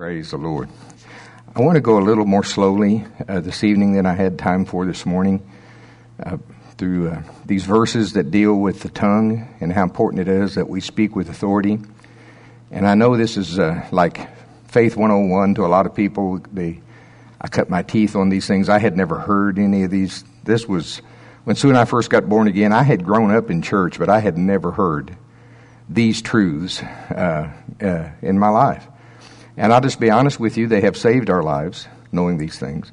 Praise the Lord. I want to go a little more slowly this evening than I had time for this morning through these verses that deal with the tongue and how important it is that we speak with authority. And I know this is like Faith 101 to a lot of people. I cut my teeth on these things. I had never heard any of these. This was, when Sue and I first got born again, I had grown up in church, but I had never heard these truths in my life. And I'll just be honest with you, they have saved our lives, knowing these things.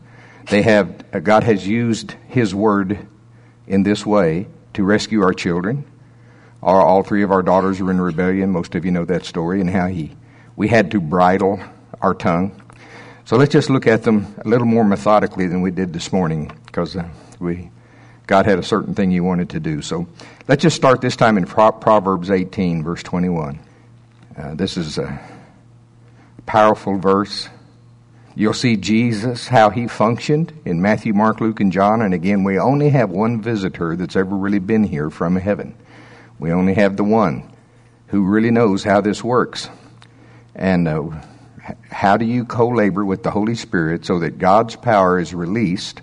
God has used His Word in this way to rescue our children. All three of our daughters are in rebellion. Most of you know that story, and how we had to bridle our tongue. So let's just look at them a little more methodically than we did this morning, because God had a certain thing He wanted to do. So let's just start this time in Proverbs 18, verse 21. This is a powerful verse. You'll see Jesus, how He functioned in Matthew, Mark, Luke, and John. And again, we only have one visitor that's ever really been here from heaven. We only have the one who really knows how this works. And how do you co-labor with the Holy Spirit so that God's power is released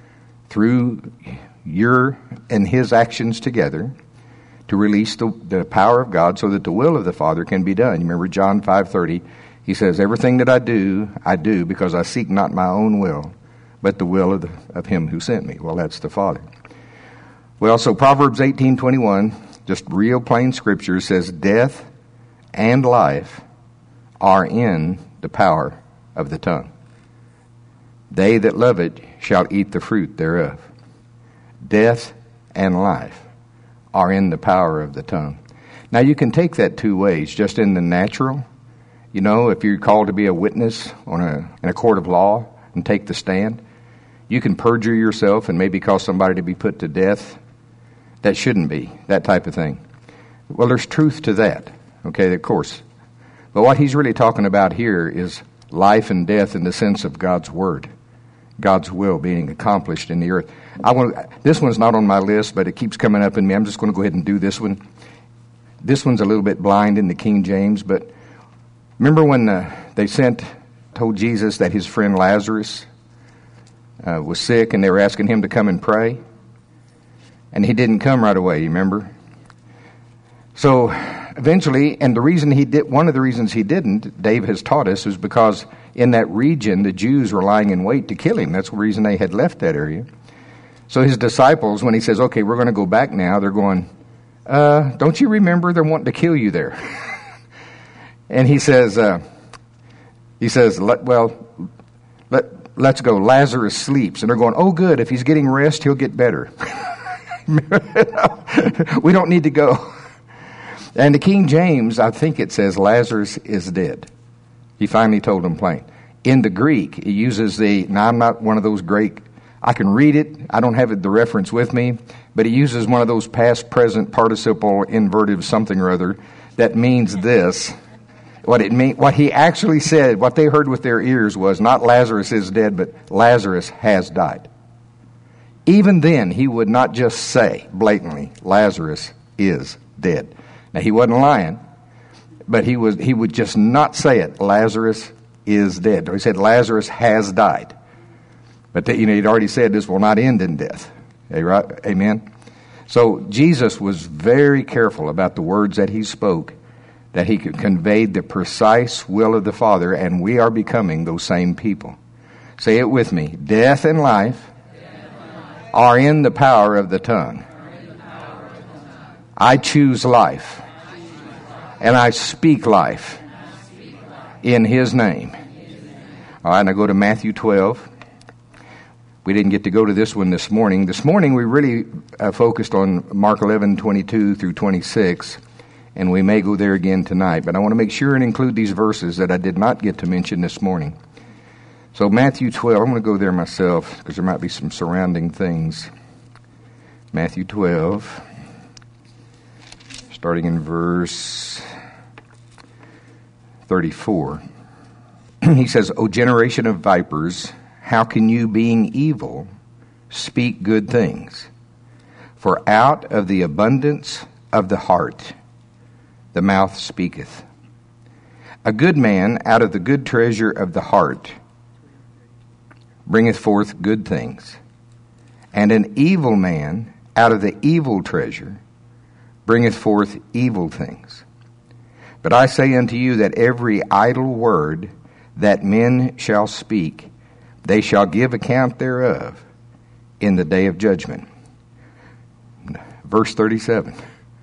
through your and His actions together to release the power of God so that the will of the Father can be done? You remember John 5:30. He says, everything that I do because I seek not my own will, but the will of Him who sent me. Well, that's the Father. Well, so Proverbs 18:21, just real plain scripture, says, death and life are in the power of the tongue. They that love it shall eat the fruit thereof. Death and life are in the power of the tongue. Now, you can take that two ways, just in the natural. You know, if you're called to be a witness in a court of law and take the stand, you can perjure yourself and maybe cause somebody to be put to death. That shouldn't be, that type of thing. Well, there's truth to that, okay, of course. But what he's really talking about here is life and death in the sense of God's Word, God's will being accomplished in the earth. This one's not on my list, but it keeps coming up in me. I'm just going to go ahead and do this one. This one's a little bit blind in the King James, but remember when they told Jesus that his friend Lazarus was sick, and they were asking him to come and pray? And he didn't come right away, you remember? So eventually, and one of the reasons he didn't, Dave has taught us, is because in that region, the Jews were lying in wait to kill him. That's the reason they had left that area. So his disciples, when he says, okay, we're going to go back now, they're going, don't you remember they're wanting to kill you there? And he says, let's go. Lazarus sleeps. And they're going, oh, good. If he's getting rest, he'll get better. We don't need to go. And the King James, I think it says Lazarus is dead. He finally told them plain. In the Greek, it uses now I'm not one of those great, I can read it. I don't have the reference with me. But it uses one of those past, present, participle, inverted something or other that means this. What he actually said, what they heard with their ears was not Lazarus is dead, but Lazarus has died. Even then, he would not just say blatantly, Lazarus is dead. Now, he wasn't lying, but he would just not say it, Lazarus is dead. Or he said, Lazarus has died. But he'd already said this will not end in death. Amen? So Jesus was very careful about the words that he spoke, that he could convey the precise will of the Father, and we are becoming those same people. Say it with me. Death and life are in the power of the tongue. I choose life, and I speak life in His name. All right, now go to Matthew 12. We didn't get to go to this one this morning. This morning we really focused on Mark 11:22 through 26. And we may go there again tonight. But I want to make sure and include these verses that I did not get to mention this morning. So Matthew 12, I'm going to go there myself because there might be some surrounding things. Matthew 12, starting in verse 34. He says, O generation of vipers, how can you, being evil, speak good things? For out of the abundance of the heart the mouth speaketh. A good man out of the good treasure of the heart bringeth forth good things, and an evil man out of the evil treasure bringeth forth evil things. But I say unto you that every idle word that men shall speak, they shall give account thereof in the day of judgment. Verse 37.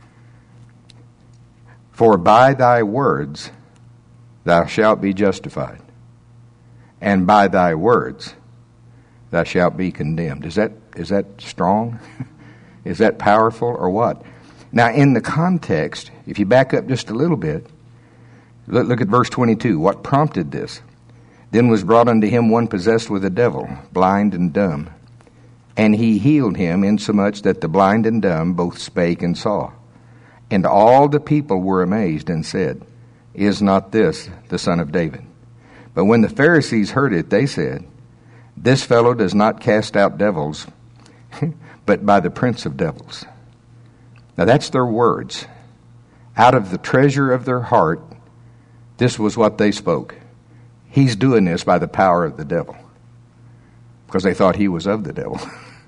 For by thy words thou shalt be justified, and by thy words thou shalt be condemned. Is that strong? Is that powerful or what? Now, in the context, if you back up just a little bit, look at verse 22. What prompted this? Then was brought unto him one possessed with a devil, blind and dumb. And he healed him, insomuch that the blind and dumb both spake and saw. And all the people were amazed and said, Is not this the son of David? But when the Pharisees heard it, they said, This fellow does not cast out devils, but by the prince of devils. Now that's their words. Out of the treasure of their heart, this was what they spoke. He's doing this by the power of the devil, because they thought he was of the devil.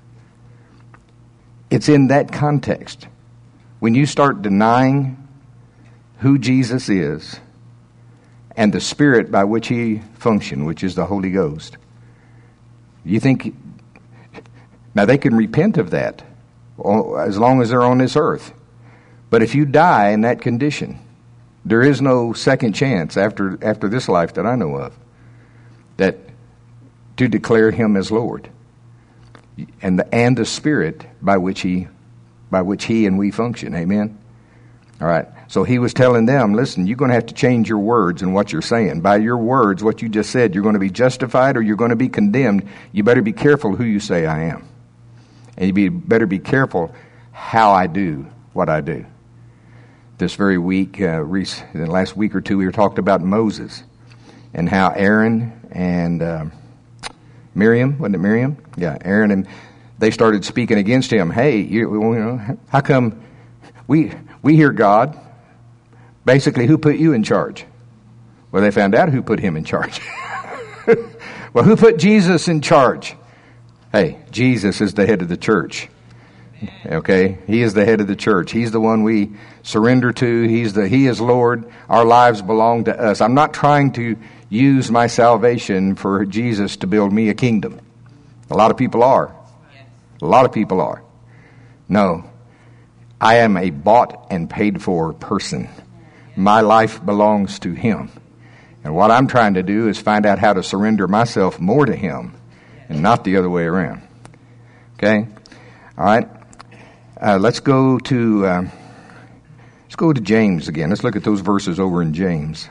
It's in that context. When you start denying who Jesus is and the spirit by which he functioned, which is the Holy Ghost, you think, now they can repent of that as long as they're on this earth. But if you die in that condition, there is no second chance after this life that I know of that to declare him as Lord and the spirit by which he and we function. Amen. All right. So he was telling them, listen, you're going to have to change your words and what you're saying. By your words, what you just said, you're going to be justified or you're going to be condemned. You better be careful who you say I am. And you better be careful how I do what I do. This very week, in the last week or two, we were talking about Moses and how Aaron and Miriam, wasn't it Miriam? Yeah, Aaron, and they started speaking against him. Hey, how come we hear God? Basically, who put you in charge? Well, they found out who put him in charge. Well, who put Jesus in charge? Hey, Jesus is the head of the church. Okay, he is the head of the church. He's the one we surrender to. He is Lord. Our lives belong to us. I'm not trying to use my salvation for Jesus to build me a kingdom. A lot of people are. A lot of people are. No, I am a bought and paid for person. My life belongs to him. And what I'm trying to do is find out how to surrender myself more to him and not the other way around. Okay? All right. Let's go to James again. Let's look at those verses over in James,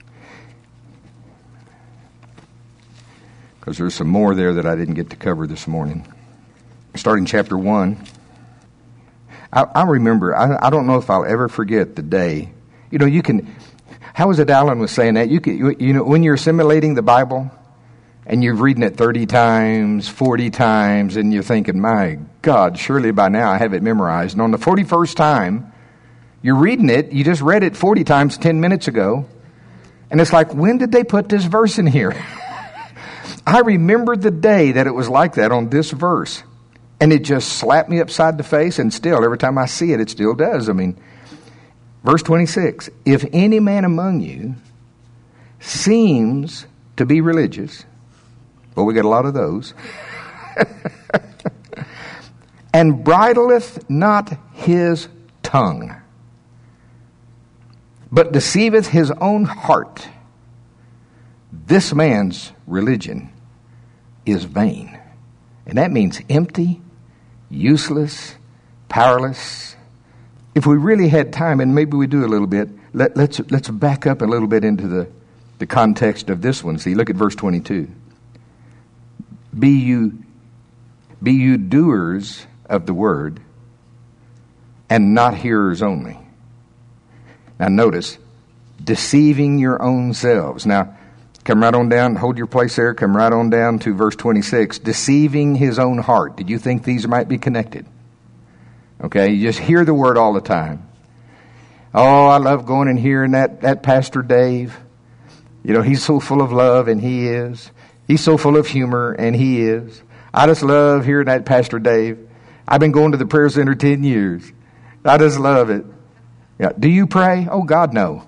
because there's some more there that I didn't get to cover this morning. Starting chapter 1. I remember. I don't know if I'll ever forget the day. You can. How was it Alan was saying that? When you're assimilating the Bible, and you're reading it 30 times, 40 times, and you're thinking, my God, surely by now I have it memorized. And on the 41st time, you're reading it, you just read it 40 times 10 minutes ago, and it's like, when did they put this verse in here? I remember the day that it was like that on this verse, and it just slapped me upside the face, and still, every time I see it, it still does. I mean, verse 26, if any man among you seems to be religious, well, we got a lot of those. And bridleth not his tongue, but deceiveth his own heart, this man's religion is vain. And that means empty, useless, powerless. If we really had time, and maybe we do a little bit, let's back up a little bit into the context of this one. See, look at verse 22. Be you doers of the word, and not hearers only. Now notice, deceiving your own selves. Now, come right on down, hold your place there, come right on down to verse 26. Deceiving his own heart. Did you think these might be connected? Okay, you just hear the word all the time. Oh, I love going and hearing that Pastor Dave. You know, he's so full of love, and he is. He's so full of humor, and he is. I just love hearing that, Pastor Dave. I've been going to the prayer center 10 years. I just love it. Yeah. Do you pray? Oh, God, no.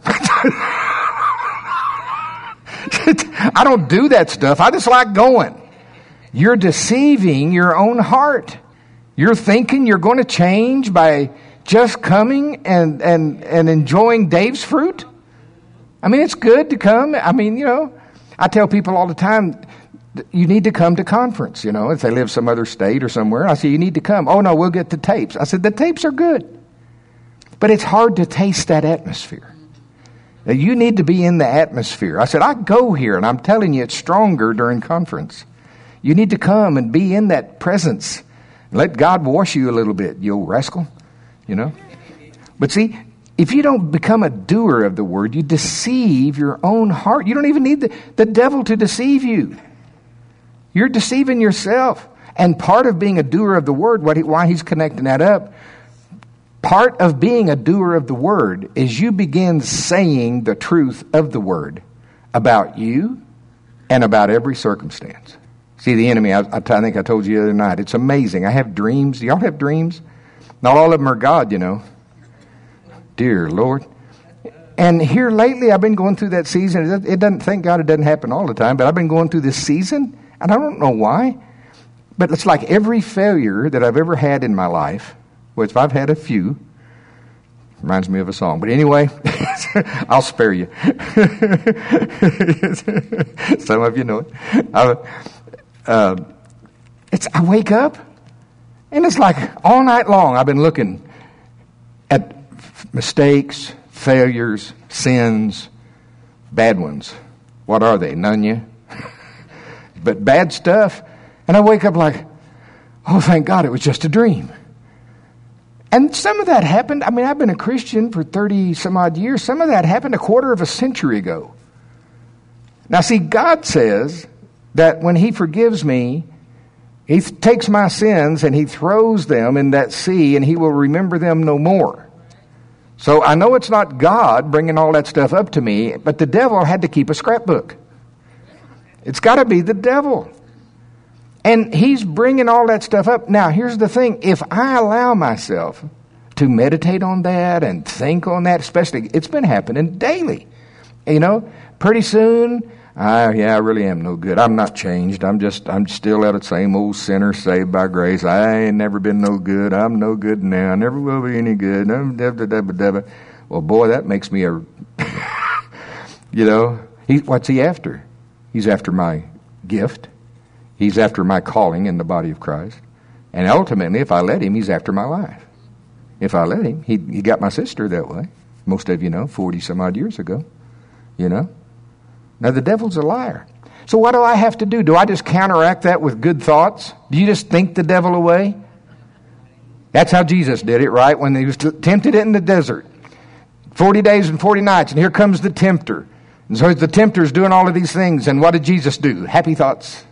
I don't do that stuff. I just like going. You're deceiving your own heart. You're thinking you're going to change by just coming and enjoying Dave's fruit. I mean, it's good to come. I mean, you know, I tell people all the time, you need to come to conference, you know, if they live some other state or somewhere. I say, you need to come. Oh, no, we'll get the tapes. I said, the tapes are good. But it's hard to taste that atmosphere. Now, you need to be in the atmosphere. I said, I go here, and I'm telling you, it's stronger during conference. You need to come and be in that presence. Let God wash you a little bit, you old rascal, you know. But see, if you don't become a doer of the word, you deceive your own heart. You don't even need the devil to deceive you. You're deceiving yourself. And part of being a doer of the word, why he's connecting that up, part of being a doer of the word is you begin saying the truth of the word about you and about every circumstance. See, the enemy, I think I told you the other night, it's amazing. I have dreams. Do y'all have dreams? Not all of them are God, you know. Dear Lord. And here lately, I've been going through that season. It doesn't, thank God it doesn't happen all the time, but I've been going through this season, and I don't know why. But it's like every failure that I've ever had in my life, which I've had a few, reminds me of a song. But anyway, I'll spare you. Some of you know it. I wake up, and it's like all night long I've been looking at mistakes, failures, sins, bad ones. What are they? None yet? But bad stuff. And I wake up like, oh, thank God it was just a dream. And some of that happened. I mean, I've been a Christian for 30 some odd years. Some of that happened a quarter of a century ago. Now, see, God says that when he forgives me, he takes my sins and he throws them in that sea and he will remember them no more. So I know it's not God bringing all that stuff up to me, but the devil had to keep a scrapbook. It's got to be the devil. And he's bringing all that stuff up. Now, here's the thing. If I allow myself to meditate on that and think on that, especially, it's been happening daily. You know, pretty soon, I really am no good. I'm not changed. I'm still that same old sinner saved by grace. I ain't never been no good. I'm no good now. I never will be any good. Well, boy, that makes me a, you know, what's he after? He's after my gift. He's after my calling in the body of Christ. And ultimately, if I let him, he's after my life. If I let him, he got my sister that way. Most of you know, 40 some odd years ago. You know? Now, the devil's a liar. So what do I have to do? Do I just counteract that with good thoughts? Do you just think the devil away? That's how Jesus did it, right? When he was tempted in the desert. 40 days and 40 nights, and here comes the tempter. And so the tempter's doing all of these things, and what did Jesus do? Happy thoughts.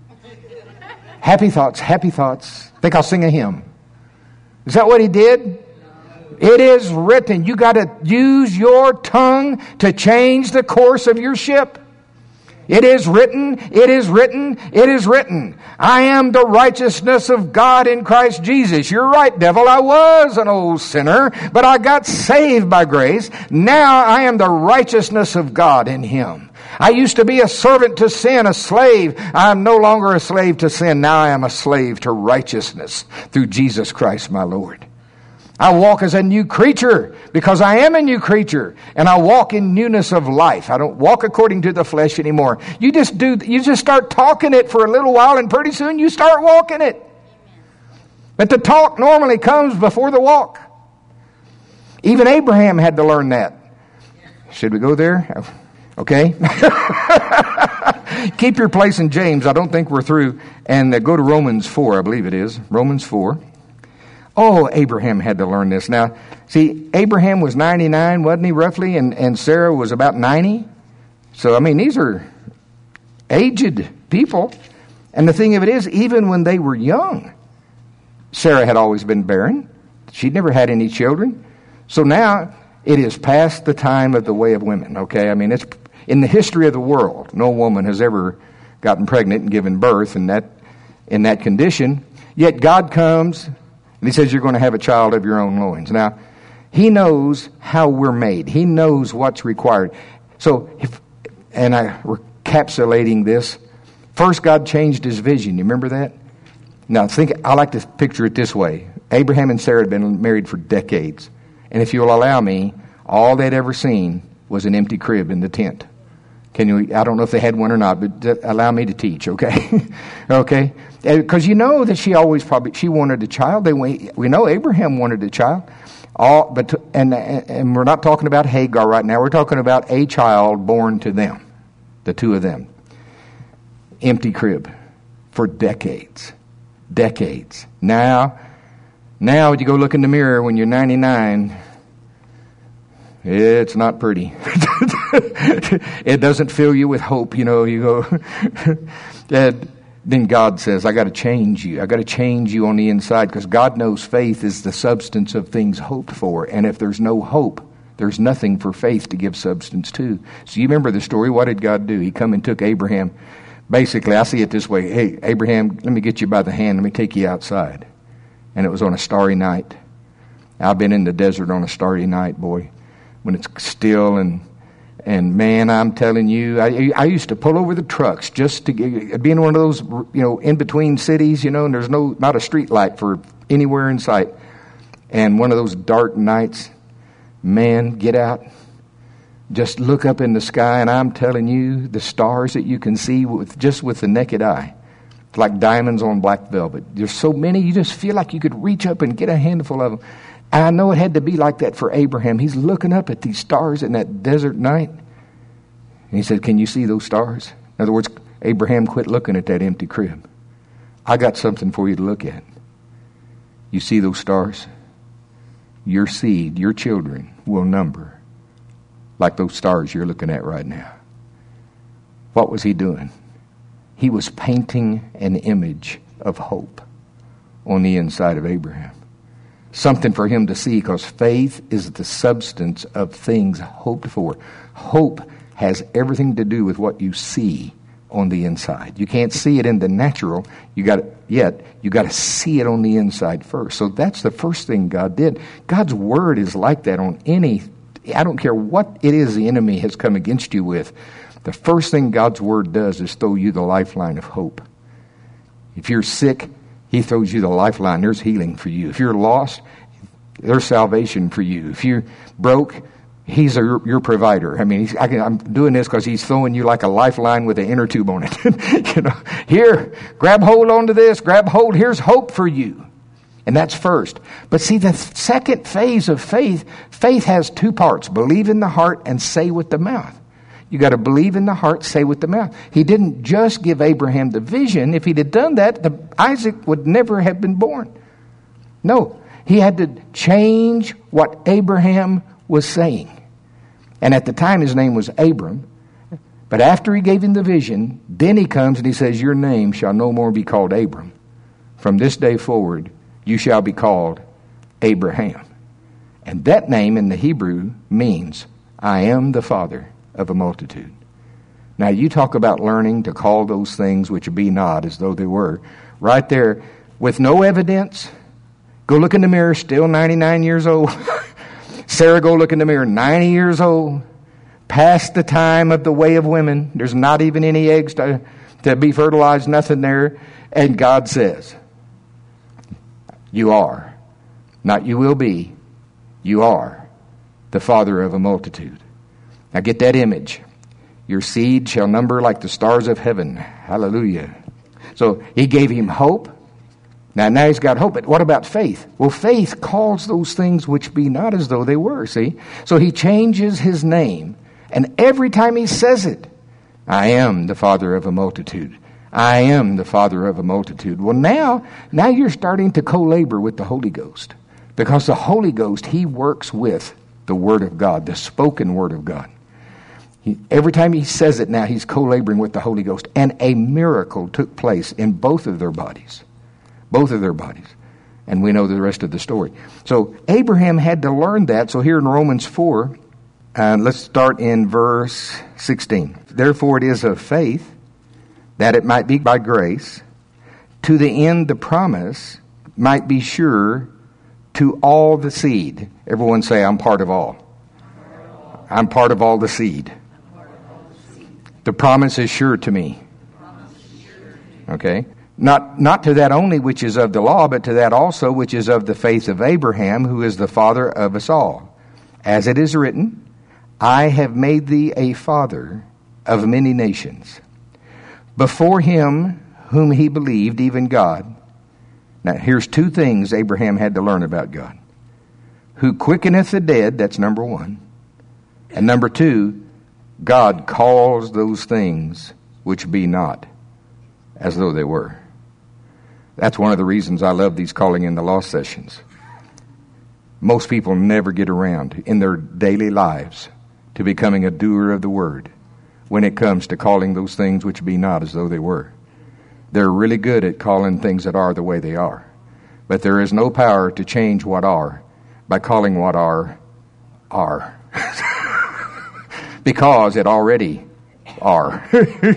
Happy thoughts, happy thoughts. I think I'll sing a hymn. Is that what he did? It is written. You got to use your tongue to change the course of your ship. It is written, it is written, it is written. I am the righteousness of God in Christ Jesus. You're right, devil. I was an old sinner, but I got saved by grace. Now I am the righteousness of God in him. I used to be a servant to sin, a slave. I am no longer a slave to sin. Now I am a slave to righteousness through Jesus Christ my Lord. I walk as a new creature because I am a new creature, and I walk in newness of life. I don't walk according to the flesh anymore. You just start talking it for a little while, and pretty soon you start walking it. But the talk normally comes before the walk. Even Abraham had to learn that. Should we go there? Okay. Keep your place in James. I don't think we're through. And go to Romans 4, I believe it is. Romans 4. Oh, Abraham had to learn this. Now, see, Abraham was 99, wasn't he, roughly? And Sarah was about 90. So, I mean, these are aged people. And the thing of it is, even when they were young, Sarah had always been barren. She'd never had any children. So now, it is past the time of the way of women, okay? I mean, In the history of the world, no woman has ever gotten pregnant and given birth in that condition. Yet God comes and He says, you're going to have a child of your own loins. Now, He knows how we're made. He knows what's required. So, we're encapsulating this. First, God changed His vision. You remember that? Now, I like to picture it this way. Abraham and Sarah had been married for decades. And if you'll allow me, all they'd ever seen was an empty crib in the tent. I don't know if they had one or not, but allow me to teach, okay? Okay? Because you know that she wanted a child. We know Abraham wanted a child. And we're not talking about Hagar right now. We're talking about a child born to them, the two of them. Empty crib for decades. Decades. Now you go look in the mirror when you're 99, it's not pretty. It doesn't fill you with hope, you go. Then God says, I got to change you. I got to change you on the inside, because God knows faith is the substance of things hoped for. And if there's no hope, there's nothing for faith to give substance to. So you remember the story. What did God do? He come and took Abraham. Basically, I see it this way. Hey, Abraham, let me get you by the hand. Let me take you outside. And it was on a starry night. I've been in the desert on a starry night, boy, when it's still and man, I'm telling you, I used to pull over the trucks just to be in one of those, in between cities, and there's not a street light for anywhere in sight. And one of those dark nights, man, get out, just look up in the sky, and I'm telling you, the stars that you can see with the naked eye, like diamonds on black velvet. There's so many, you just feel like you could reach up and get a handful of them. I know it had to be like that for Abraham. He's looking up at these stars in that desert night. And he said, can you see those stars? In other words, Abraham, quit looking at that empty crib. I got something for you to look at. You see those stars? Your seed, your children will number like those stars you're looking at right now. What was he doing? He was painting an image of hope on the inside of Abraham. Something for him to see, because faith is the substance of things hoped for. Hope has everything to do with what you see on the inside. You can't see it in the natural. You got to see it on the inside first. So that's the first thing God did. God's word is like that on I don't care what it is the enemy has come against you with. The first thing God's word does is throw you the lifeline of hope. If you're sick, He throws you the lifeline. There's healing for you. If you're lost, there's salvation for you. If you're broke, He's your provider. I mean, I'm doing this because He's throwing you like a lifeline with an inner tube on it. Here, grab hold onto this. Grab hold. Here's hope for you. And that's first. But see, the second phase of faith has two parts. Believe in the heart and say with the mouth. You got to believe in the heart, say with the mouth. He didn't just give Abraham the vision. If he'd have done that, Isaac would never have been born. No, he had to change what Abraham was saying. And at the time, his name was Abram. But after he gave him the vision, then he comes and he says, your name shall no more be called Abram. From this day forward, you shall be called Abraham. And that name in the Hebrew means, I am the father of a multitude. Now, you talk about learning to call those things which be not as though they were. Right there, with no evidence. Go look in the mirror, still 99 years old. Sarah, go look in the mirror, 90 years old. Past the time of the way of women. There's not even any eggs to be fertilized, nothing there. And God says, you are, not you will be, you are the father of a multitude. Now get that image. Your seed shall number like the stars of heaven. Hallelujah. So He gave him hope. Now he's got hope. But what about faith? Well, faith calls those things which be not as though they were, see? So he changes his name. And every time he says it, I am the father of a multitude. I am the father of a multitude. Well, now you're starting to co-labor with the Holy Ghost. Because the Holy Ghost, He works with the Word of God, the spoken Word of God. Every time he says it now, he's co-laboring with the Holy Ghost. And a miracle took place in both of their bodies. Both of their bodies. And we know the rest of the story. So Abraham had to learn that. So here in Romans 4, Let's start in verse 16. Therefore it is of faith, that it might be by grace, to the end the promise might be sure to all the seed. Everyone say, I'm part of all. I'm part of all the seed. The promise is sure to me. Okay? Not to that only which is of the law, but to that also which is of the faith of Abraham, who is the father of us all. As it is written, I have made thee a father of many nations. Before him whom he believed, even God. Now here's two things Abraham had to learn about God. Who quickeneth the dead, that's number one. And number two, God calls those things which be not as though they were. That's one of the reasons I love these Calling in the Lost sessions. Most people never get around in their daily lives to becoming a doer of the word when it comes to calling those things which be not as though they were. They're really good at calling things that are the way they are. But there is no power to change what are by calling what are. Because it already are.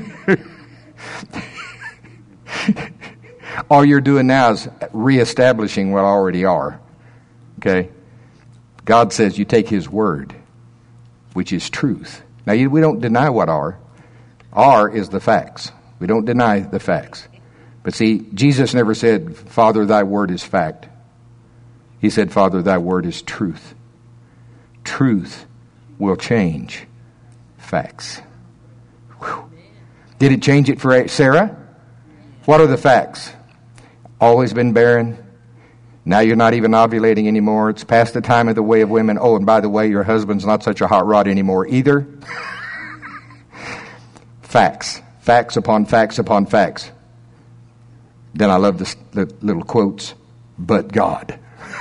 All you're doing now is reestablishing what already are. Okay? God says you take His word, which is truth. Now, we don't deny what are. Are is the facts. We don't deny the facts. But see, Jesus never said, Father, thy word is fact. He said, Father, thy word is truth. Truth will change facts. Whew. Did it change it for Sarah? What are the facts? Always been barren. Now you're not even ovulating anymore. It's past the time of the way of women. Oh, and by the way, your husband's not such a hot rod anymore either. Facts. Facts upon facts upon facts. Then I love the little quotes. But God.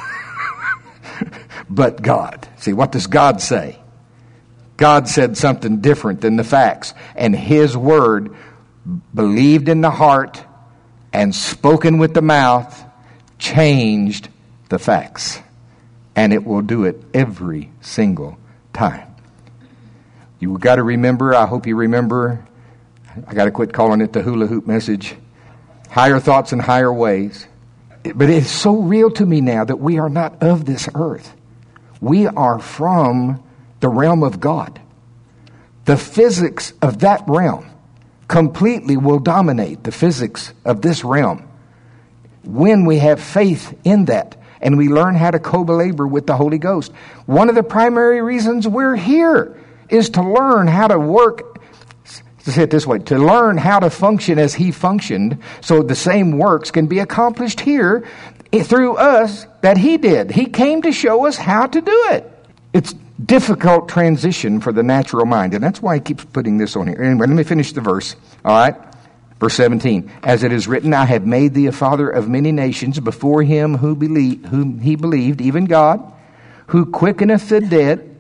But God. See, what does God say? God said something different than the facts. And His word, believed in the heart and spoken with the mouth, changed the facts. And it will do it every single time. You've got to remember, I hope you remember, I got to quit calling it the hula hoop message. Higher thoughts and higher ways. But it's so real to me now that we are not of this earth. We are from the realm of God. The physics of that realm completely will dominate the physics of this realm when we have faith in that and we learn how to co-labor with the Holy Ghost. One of the primary reasons we're here is to learn how to work, to say it this way, to learn how to function as He functioned so the same works can be accomplished here through us that He did. He came to show us how to do it. It's difficult transition for the natural mind, and that's why He keeps putting this on here. Anyway, let me finish the verse. All right? Verse 17. As it is written, I have made thee a father of many nations before him whom he believed, even God, who quickeneth the dead,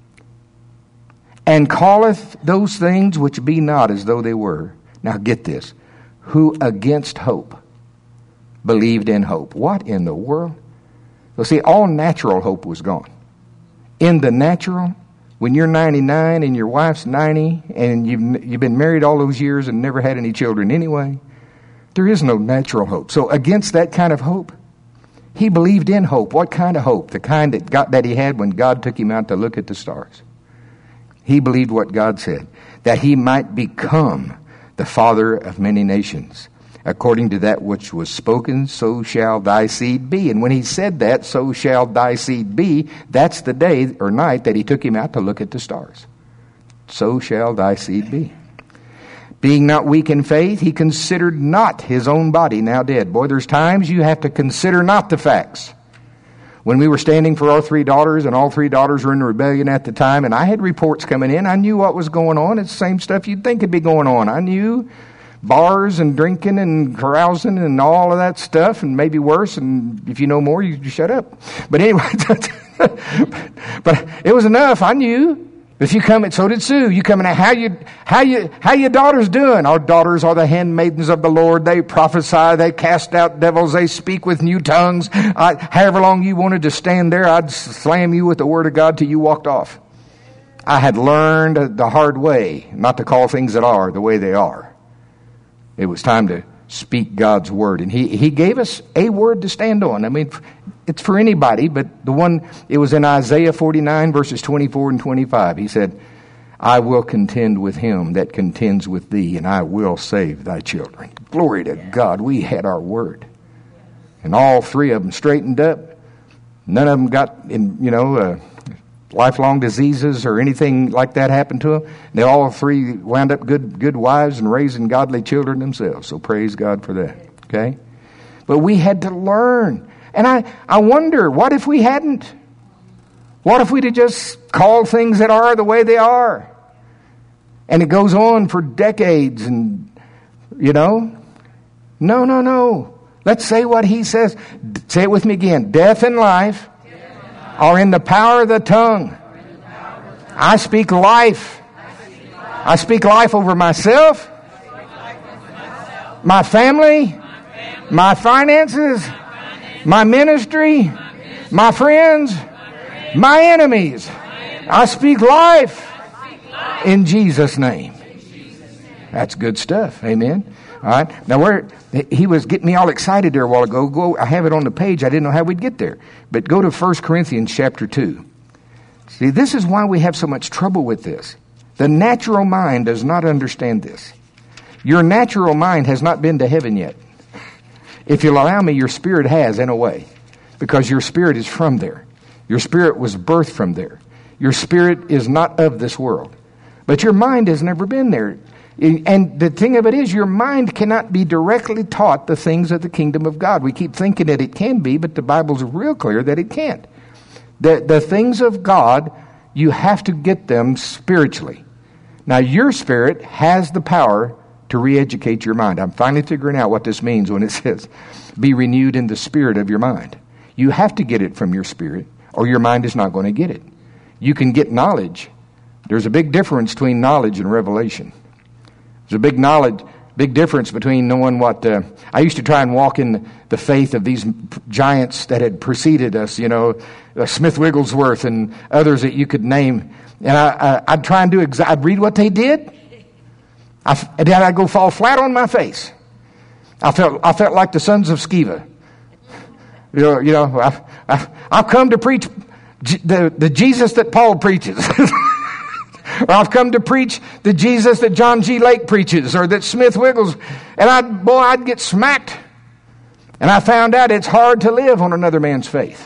and calleth those things which be not as though they were. Now get this. Who against hope believed in hope. What in the world? Well, see, all natural hope was gone. In the natural, when you're 99 and your wife's 90 and you've been married all those years and never had any children anyway, there is no natural hope. So against that kind of hope, he believed in hope. What kind of hope? The kind that he had when God took him out to look at the stars. He believed what God said, that he might become the father of many nations. According to that which was spoken, so shall thy seed be. And when he said that, so shall thy seed be, that's the day or night that he took him out to look at the stars. So shall thy seed be. Being not weak in faith, he considered not his own body now dead. Boy, there's times you have to consider not the facts. When we were standing for our 3 daughters, and all 3 daughters were in rebellion at the time, and I had reports coming in, I knew what was going on. It's the same stuff you'd think would be going on. I knew bars and drinking and carousing and all of that stuff, and maybe worse, and if you know more, you shut up. But anyway, but it was enough. I knew. If you come, so did Sue. You come in, how your daughters doing? Our daughters are the handmaidens of the Lord. They prophesy, they cast out devils, they speak with new tongues. However long you wanted to stand there, I'd slam you with the word of God till you walked off. I had learned the hard way not to call things that are the way they are. It was time to speak God's word. And he gave us a word to stand on. I mean, it's for anybody, but it was in Isaiah 49, verses 24 and 25. He said, I will contend with him that contends with thee, and I will save thy children. Glory to God. We had our word. And all three of them straightened up. None of them got lifelong diseases or anything like that happened to them. They all three wound up good wives and raising godly children themselves. So praise God for that. Okay? But we had to learn. And I wonder, what if we hadn't? What if we'd have just called things that are the way they are? And it goes on for decades and, No. Let's say what he says. Say it with me again. Death and life are in the power of the tongue. I speak life. I speak life over myself, my family, my finances, my ministry, my friends, my enemies. I speak life in Jesus' name. That's good stuff. Amen. All right. Now, he was getting me all excited there a while ago. I have it on the page. I didn't know how we'd get there. But go to 1 Corinthians chapter 2. See, this is why we have so much trouble with this. The natural mind does not understand this. Your natural mind has not been to heaven yet. If you'll allow me, your spirit has, in a way. Because your spirit is from there. Your spirit was birthed from there. Your spirit is not of this world. But your mind has never been there. And the thing of it is, your mind cannot be directly taught the things of the kingdom of God. We keep thinking that it can be, but the Bible's real clear that it can't. The things of God, you have to get them spiritually. Now, your spirit has the power to re-educate your mind. I'm finally figuring out what this means when it says, be renewed in the spirit of your mind. You have to get it from your spirit, or your mind is not going to get it. You can get knowledge. There's a big difference between knowledge and revelation. There's a big difference between knowing what... I used to try and walk in the faith of these giants that had preceded us, Smith Wigglesworth and others that you could name. And I'd try and do I'd read what they did. And then I'd go fall flat on my face. I felt like the sons of Sceva. I've come to preach the Jesus that Paul preaches. Or I've come to preach the Jesus that John G. Lake preaches, or that Smith Wiggles. And I'd get smacked. And I found out it's hard to live on another man's faith.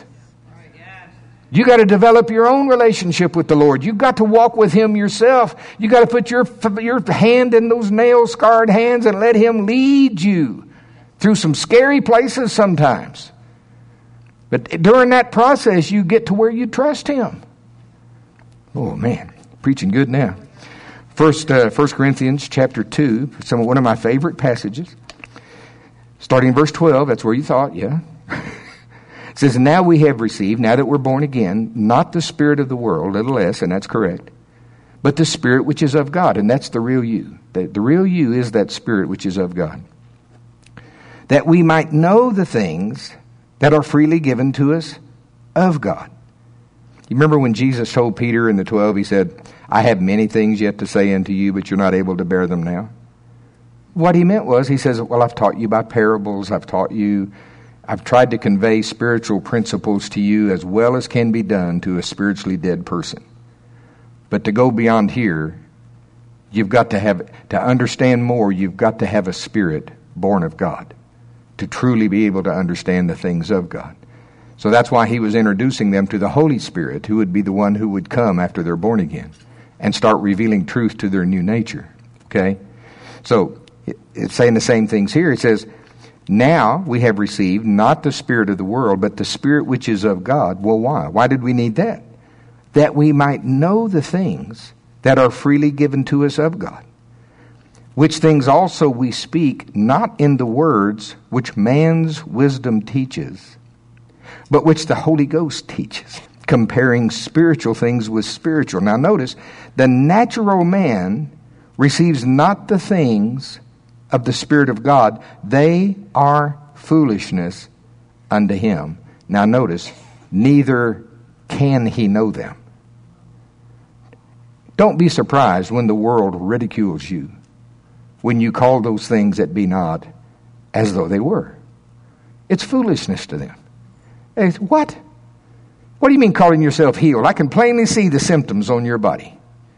You got to develop your own relationship with the Lord. You've got to walk with Him yourself. You got to put your hand in those nail-scarred hands and let Him lead you through some scary places sometimes. But during that process, you get to where you trust Him. Oh, man. Preaching good now. 1 Corinthians chapter 2, one of my favorite passages. Starting in verse 12, that's where you thought, yeah. It says, now we have received, now that we're born again, not the spirit of the world, little s, and that's correct, but the Spirit which is of God, and that's the real you. The real you is that Spirit which is of God. That we might know the things that are freely given to us of God. You remember when Jesus told Peter and the 12, He said, I have many things yet to say unto you, but you're not able to bear them now. What He meant was, He says, well, I've taught you by parables, I've tried to convey spiritual principles to you as well as can be done to a spiritually dead person. But to go beyond here, you've got to understand more, you've got to have a spirit born of God to truly be able to understand the things of God. So that's why He was introducing them to the Holy Spirit, who would be the one who would come after they're born again and start revealing truth to their new nature. Okay? So it's saying the same things here. It says, now we have received not the spirit of the world, but the Spirit which is of God. Well, why? Why did we need that? That we might know the things that are freely given to us of God. Which things also we speak, not in the words which man's wisdom teaches, but which the Holy Ghost teaches, comparing spiritual things with spiritual. Now notice, the natural man receives not the things of the Spirit of God. They are foolishness unto him. Now notice, neither can he know them. Don't be surprised when the world ridicules you, when you call those things that be not as though they were. It's foolishness to them. What? What do you mean calling yourself healed? I can plainly see the symptoms on your body.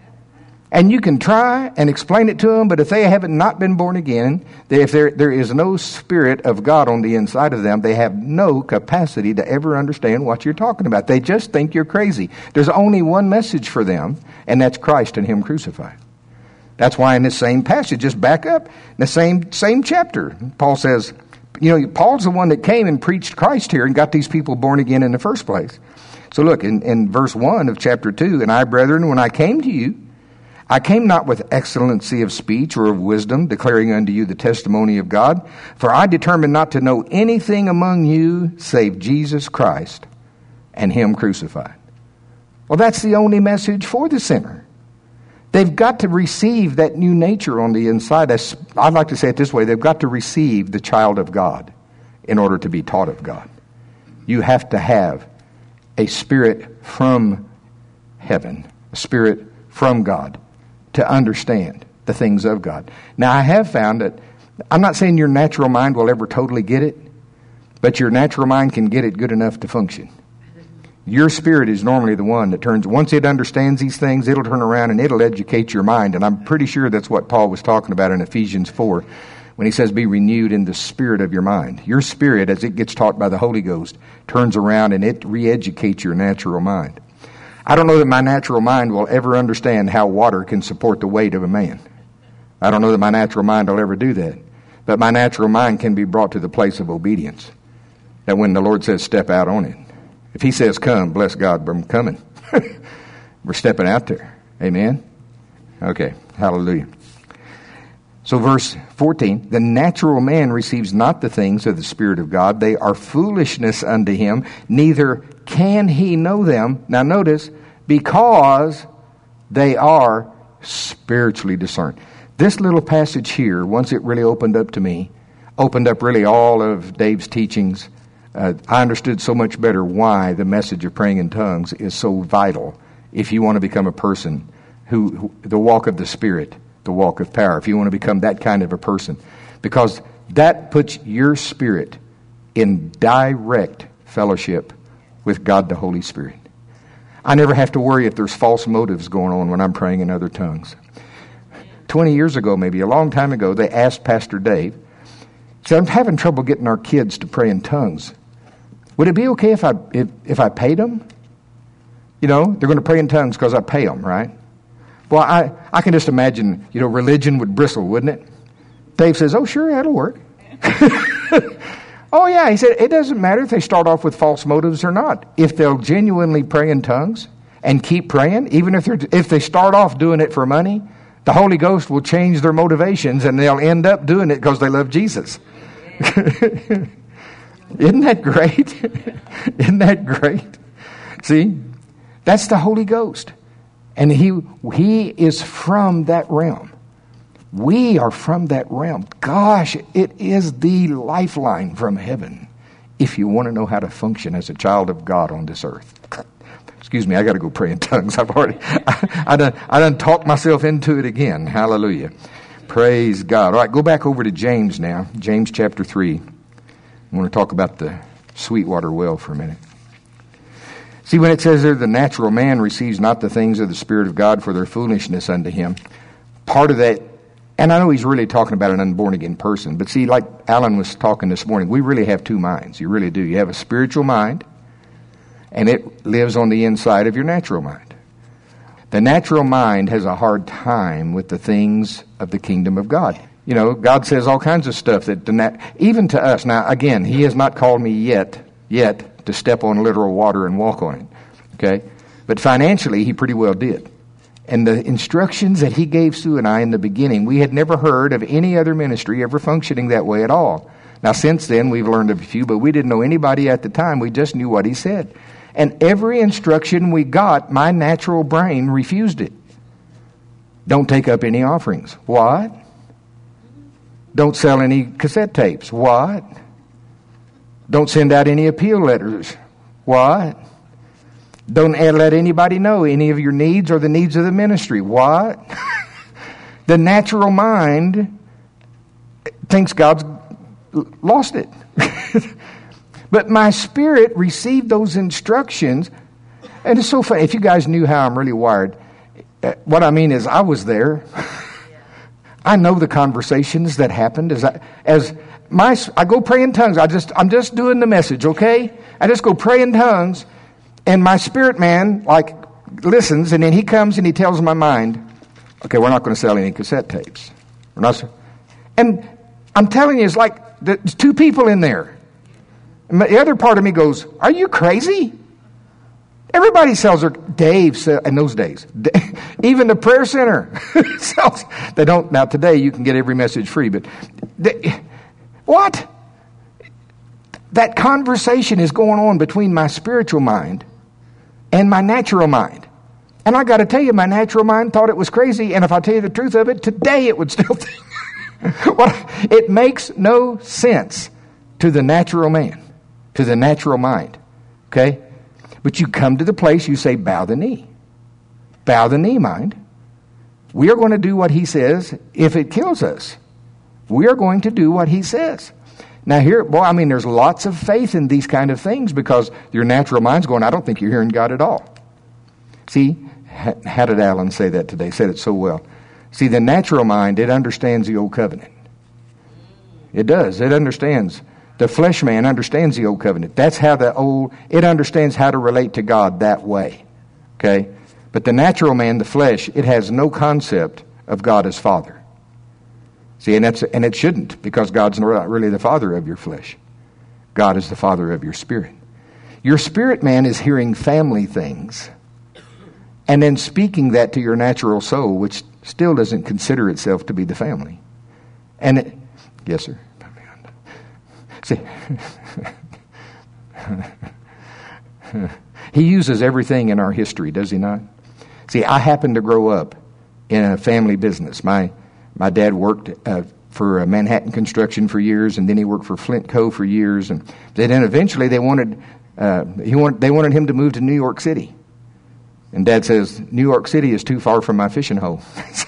And you can try and explain it to them, but if they haven't not been born again, if there is no Spirit of God on the inside of them, they have no capacity to ever understand what you're talking about. They just think you're crazy. There's only one message for them, and that's Christ and Him crucified. That's why in this same passage, just back up, in the same chapter, Paul says, Paul's the one that came and preached Christ here and got these people born again in the first place. So look, in verse 1 of chapter 2, "And I, brethren, when I came to you, I came not with excellency of speech or of wisdom, declaring unto you the testimony of God. For I determined not to know anything among you save Jesus Christ and Him crucified." Well, that's the only message for the sinner. They've got to receive that new nature on the inside. I'd like to say it this way. They've got to receive the child of God in order to be taught of God. You have to have a spirit from heaven, a spirit from God, to understand the things of God. Now, I have found that, I'm not saying your natural mind will ever totally get it, but your natural mind can get it good enough to function. Your spirit is normally the one that once it understands these things, it'll turn around and it'll educate your mind. And I'm pretty sure that's what Paul was talking about in Ephesians 4, when he says, be renewed in the spirit of your mind. Your spirit, as it gets taught by the Holy Ghost, turns around and it re-educates your natural mind. I don't know that my natural mind will ever understand how water can support the weight of a man. I don't know that my natural mind will ever do that. But my natural mind can be brought to the place of obedience. That when the Lord says step out on it. If He says come, bless God, I'm coming. We're stepping out there. Amen? Okay, hallelujah. So verse 14, "The natural man receives not the things of the Spirit of God. They are foolishness unto him, neither can he know them." Now notice, because they are spiritually discerned. This little passage here, once it really opened up to me, opened up really all of Dave's teachings. I understood so much better why the message of praying in tongues is so vital if you want to become a person who the walk of the Spirit, the walk of power, if you want to become that kind of a person. Because that puts your spirit in direct fellowship with God the Holy Spirit. I never have to worry if there's false motives going on when I'm praying in other tongues. 20 years ago, maybe a long time ago, they asked Pastor Dave, said, "I'm having trouble getting our kids to pray in tongues. Would it be okay if I paid them? They're going to pray in tongues because I pay them, right?" Well, I can just imagine, religion would bristle, wouldn't it? Dave says, "Oh, sure, that'll work." Oh, yeah, he said, it doesn't matter if they start off with false motives or not. If they'll genuinely pray in tongues and keep praying, even if they start off doing it for money, the Holy Ghost will change their motivations and they'll end up doing it because they love Jesus. Isn't that great? Isn't that great? See, that's the Holy Ghost. And he is from that realm. We are from that realm. Gosh, it is the lifeline from heaven if you want to know how to function as a child of God on this earth. Excuse me, I got to go pray in tongues. I done talked myself into it again. Hallelujah. Praise God. All right, go back over to James now. James chapter 3. I want to talk about the Sweetwater well for a minute. See, when it says there, the natural man receives not the things of the Spirit of God, for their foolishness unto him. Part of that, and I know he's really talking about an unborn again person, but see, like Alan was talking this morning, we really have two minds. You really do. You have a spiritual mind, and it lives on the inside of your natural mind. The natural mind has a hard time with the things of the kingdom of God. God says all kinds of stuff that even to us. Now, again, He has not called me yet to step on literal water and walk on it. Okay? But financially, He pretty well did. And the instructions that He gave Sue and I in the beginning, we had never heard of any other ministry ever functioning that way at all. Now, since then, we've learned of a few, but we didn't know anybody at the time. We just knew what He said. And every instruction we got, my natural brain refused it. Don't take up any offerings. What? Don't sell any cassette tapes. What? Don't send out any appeal letters. What? Don't let anybody know any of your needs or the needs of the ministry. What? The natural mind thinks God's lost it. But my spirit received those instructions. And it's so funny. If you guys knew how I'm really wired, what I mean is I was there. I know the conversations that happened I go pray in tongues. I'm just doing the message, okay? I just go pray in tongues, and my spirit man listens, and then he comes and he tells my mind, okay, we're not going to sell any cassette tapes. And I'm telling you, it's like there's two people in there. And the other part of me goes, are you crazy? Everybody sells Dave in those days. Even the prayer center sells. They don't. Now today you can get every message free, but what? That conversation is going on between my spiritual mind and my natural mind. And I got to tell you, my natural mind thought it was crazy, and if I tell you the truth of it, today it would still think. It makes no sense to the natural man, to the natural mind. Okay? But you come to the place, you say, bow the knee. Bow the knee, mind. We are going to do what he says if it kills us. We are going to do what he says. Now there's lots of faith in these kind of things because your natural mind's going, I don't think you're hearing God at all. See, how did Alan say that today? He said it so well. See, the natural mind, it understands the old covenant. It does. It understands. The flesh man understands the old covenant. That's how it understands how to relate to God that way. Okay? But the natural man, the flesh, it has no concept of God as Father. See, and it shouldn't, because God's not really the father of your flesh. God is the father of your spirit. Your spirit man is hearing family things and then speaking that to your natural soul, which still doesn't consider itself to be the family. Yes, sir. See, he uses everything in our history, does he not? See, I happened to grow up in a family business. My dad worked for Manhattan Construction for years, and then he worked for Flint Co. for years, and then eventually they wanted him to move to New York City. And Dad says, New York City is too far from my fishing hole.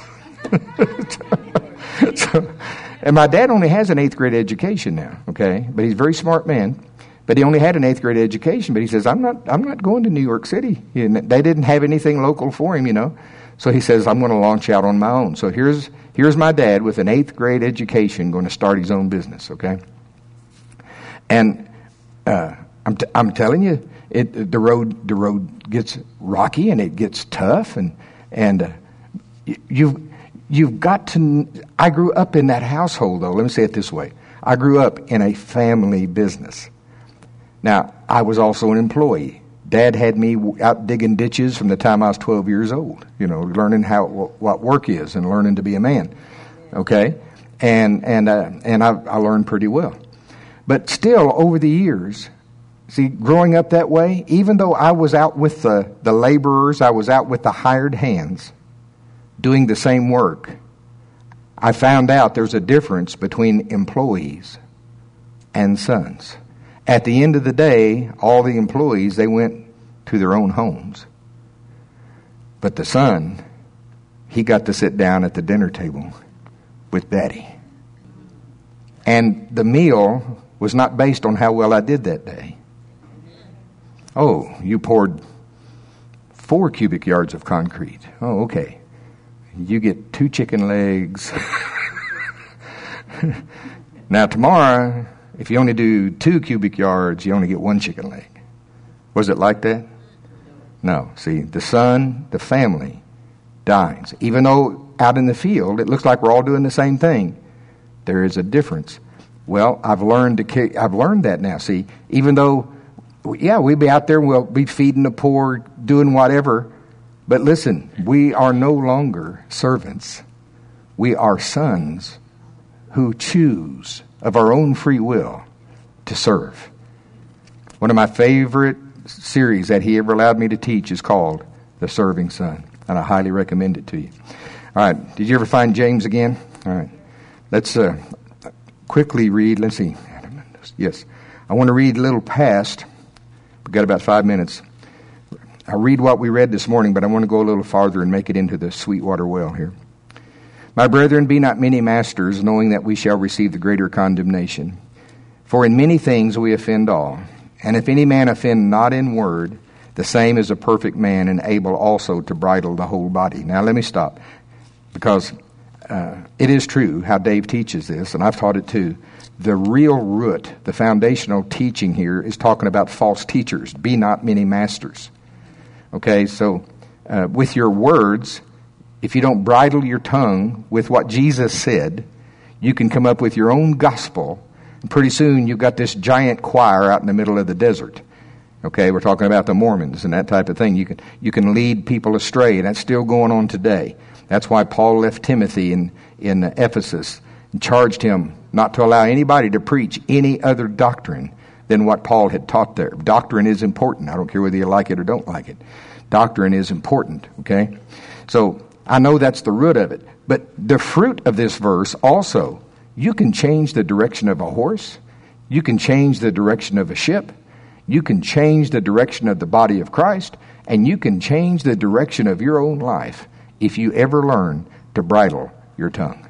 And my dad only has an 8th grade education now, okay? But he's a very smart man. But he only had an 8th grade education. But he says, I'm not going to New York City. They didn't have anything local for him, So he says, I'm going to launch out on my own. So here's my dad with an 8th grade education going to start his own business, okay? And I'm telling you, the road gets rocky and it gets tough, and you've got to. I grew up in that household, though. Let me say it this way: I grew up in a family business. Now, I was also an employee. Dad had me out digging ditches from the time I was 12 years old. Learning what work is and learning to be a man. Okay, and I learned pretty well. But still, over the years, see, growing up that way, even though I was out with the laborers, I was out with the hired hands, doing the same work, I found out there's a difference between employees and sons. At the end of the day, all the employees, they went to their own homes. But the son, he got to sit down at the dinner table with Daddy. And the meal was not based on how well I did that day. Oh, you poured 4 cubic yards of concrete. Oh, okay. You get 2 chicken legs. Now tomorrow, if you only do 2 cubic yards, you only get 1 chicken leg. Was it like that? No. See, the son, the family, dines. Even though out in the field, it looks like we're all doing the same thing, there is a difference. Well, I've learned that now. See, even though, we'd be out there and we'll be feeding the poor, doing whatever. But listen, we are no longer servants. We are sons who choose of our own free will to serve. One of my favorite series that he ever allowed me to teach is called The Serving Son, and I highly recommend it to you. All right, did you ever find James again? All right, let's quickly read. Let's see. Yes, I want to read a little past. We've got about 5 minutes. I'll read what we read this morning, but I want to go a little farther and make it into the Sweetwater well here. My brethren, be not many masters, knowing that we shall receive the greater condemnation. For in many things we offend all. And if any man offend not in word, the same is a perfect man, and able also to bridle the whole body. Now let me stop, because it is true how Dave teaches this, and I've taught it too. The real root, the foundational teaching here is talking about false teachers. Be not many masters. Okay, so with your words, if you don't bridle your tongue with what Jesus said, you can come up with your own gospel, and pretty soon you've got this giant choir out in the middle of the desert. Okay, we're talking about the Mormons and that type of thing. You can lead people astray, and that's still going on today. That's why Paul left Timothy in Ephesus and charged him not to allow anybody to preach any other doctrine than what Paul had taught there. Doctrine is important. I don't care whether you like it or don't like it. Doctrine is important, okay? So I know that's the root of it. But the fruit of this verse also, you can change the direction of a horse. You can change the direction of a ship. You can change the direction of the body of Christ. And you can change the direction of your own life if you ever learn to bridle your tongue.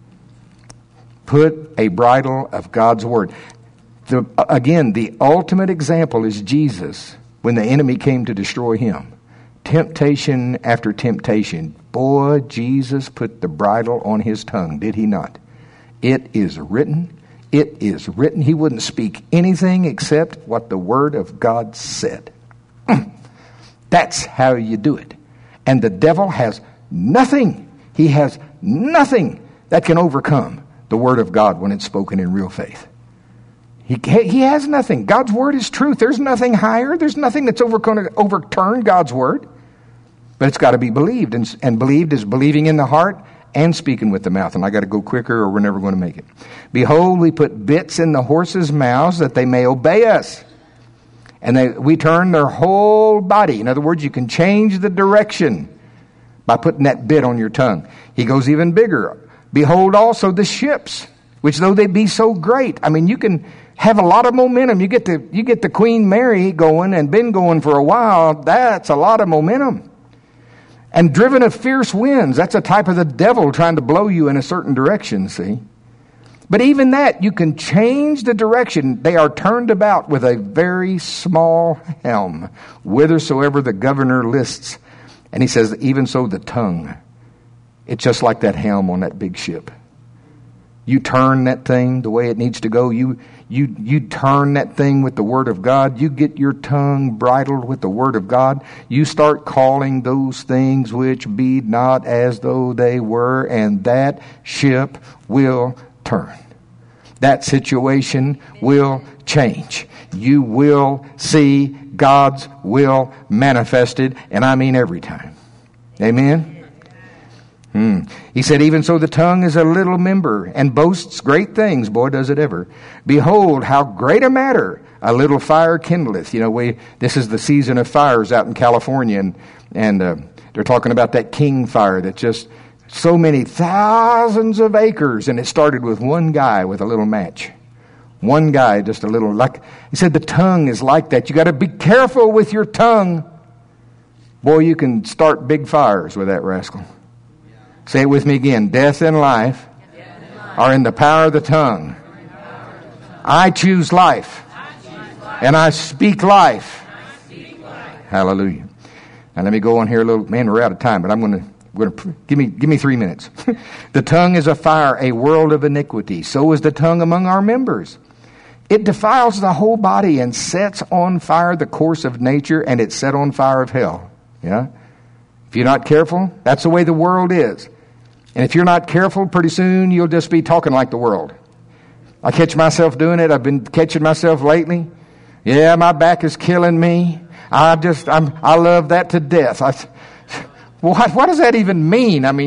Put a bridle of God's word. Again, the ultimate example is Jesus when the enemy came to destroy him. Temptation after temptation. Boy, Jesus put the bridle on his tongue, did he not? It is written. It is written. He wouldn't speak anything except what the Word of God said. That's how you do it. And the devil has nothing. He has nothing that can overcome the Word of God when it's spoken in real faith. He has nothing. God's Word is truth. There's nothing higher. There's nothing that's going to overturn God's Word. But it's got to be believed. And believed is believing in the heart and speaking with the mouth. And I got to go quicker or we're never going to make it. Behold, we put bits in the horses' mouths that they may obey us. And we turn their whole body. In other words, you can change the direction by putting that bit on your tongue. He goes even bigger. Behold also the ships, which though they be so great. I mean, you can have a lot of momentum. You get the Queen Mary going and been going for a while. That's a lot of momentum. And driven of fierce winds. That's a type of the devil trying to blow you in a certain direction, see? But even that, you can change the direction. They are turned about with a very small helm, whithersoever the governor lists. And he says, even so the tongue. It's just like that helm on that big ship. You turn that thing the way it needs to go. You turn that thing with the Word of God. You get your tongue bridled with the Word of God. You start calling those things which be not as though they were, and that ship will turn. That situation will change. You will see God's will manifested, and I mean every time. Amen? He said, even so the tongue is a little member and boasts great things. Boy, does it ever. Behold, how great a matter a little fire kindleth. You know, this is the season of fires out in California, and they're talking about that king fire that's just so many thousands of acres, and it started with one guy with a little match. One guy, just a little, he said the tongue is like that. You got to be careful with your tongue. Boy, you can start big fires with that rascal. Say it with me again. Death and life are in the power of the tongue. I choose life. And I speak life. Hallelujah. Now let me go on here a little. Man, we're out of time, but I'm going to give me 3 minutes. The tongue is a fire, a world of iniquity. So is the tongue among our members. It defiles the whole body and sets on fire the course of nature, and it's set on fire of hell. Yeah? If you're not careful, that's the way the world is. And if you're not careful, pretty soon you'll just be talking like the world. I catch myself doing it. I've been catching myself lately. Yeah, my back is killing me. I love that to death. What does that even mean? I mean,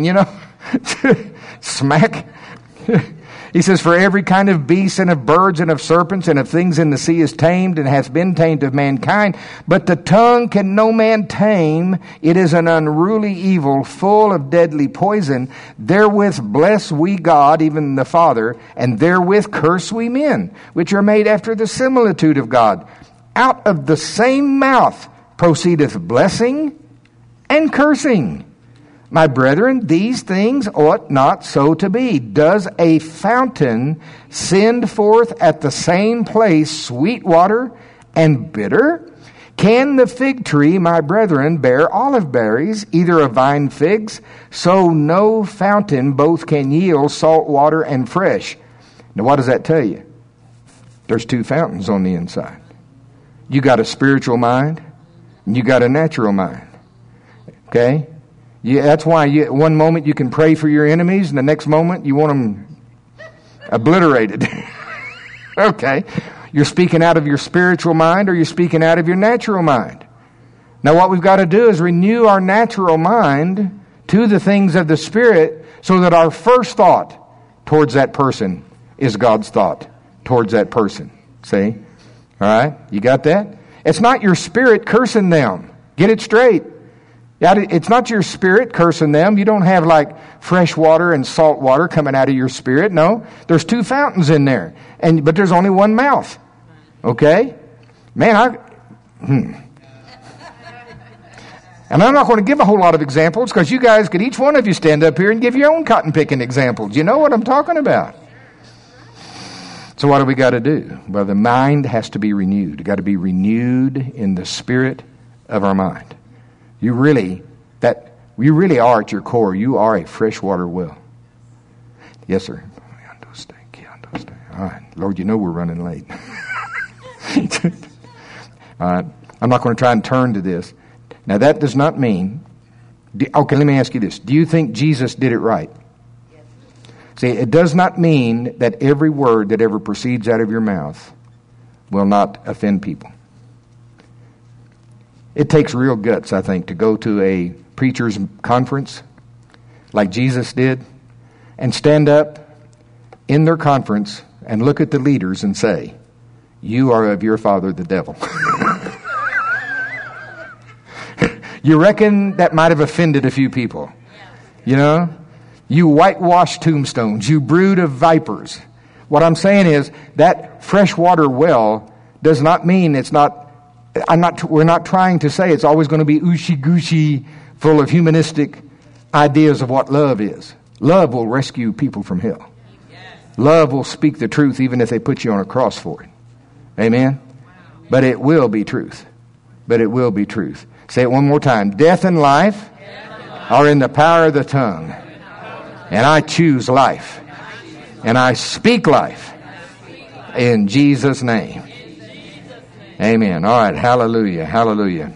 smack. He says, for every kind of beast and of birds and of serpents and of things in the sea is tamed and hath been tamed of mankind. But the tongue can no man tame. It is an unruly evil, full of deadly poison. Therewith bless we God, even the Father, and therewith curse we men, which are made after the similitude of God. Out of the same mouth proceedeth blessing and cursing. My brethren, these things ought not so to be. Does a fountain send forth at the same place sweet water and bitter? Can the fig tree, my brethren, bear olive berries, either of vine figs? So no fountain both can yield salt water and fresh. Now what does that tell you? There's two fountains on the inside. You got a spiritual mind, and you got a natural mind. Okay? Yeah, that's why one moment you can pray for your enemies, and the next moment you want them obliterated. Okay. You're speaking out of your spiritual mind, or you're speaking out of your natural mind. Now what we've got to do is renew our natural mind to the things of the Spirit, so that our first thought towards that person is God's thought towards that person. See? All right? You got that? It's not your spirit cursing them. Get it straight. It's not your spirit cursing them. You don't have like fresh water and salt water coming out of your spirit. No. There's two fountains in there. But there's only one mouth. Okay? Man, And I'm not going to give a whole lot of examples, because you guys could, each one of you, stand up here and give your own cotton picking examples. You know what I'm talking about. So what do we got to do? Well, the mind has to be renewed. It's got to be renewed in the spirit of our mind. You really are at your core. You are a freshwater well. Yes, sir. All right. Lord, you know we're running late. All right. I'm not going to try and turn to this. Now, that does not mean... Okay, let me ask you this. Do you think Jesus did it right? Yes. See, it does not mean that every word that ever proceeds out of your mouth will not offend people. It takes real guts, I think, to go to a preacher's conference like Jesus did and stand up in their conference and look at the leaders and say, "You are of your father, the devil." You reckon that might have offended a few people? You know? You whitewashed tombstones, you brood of vipers. What I'm saying is that freshwater well does not mean it's not... We're not trying to say it's always going to be ooshy-gooshy, full of humanistic ideas of what love is. Love will rescue people from hell. Love will speak the truth even if they put you on a cross for it. Amen? But it will be truth. But it will be truth. Say it one more time. Death and life are in the power of the tongue. And I choose life. And I speak life. In Jesus' name. Amen. All right. Hallelujah. Hallelujah.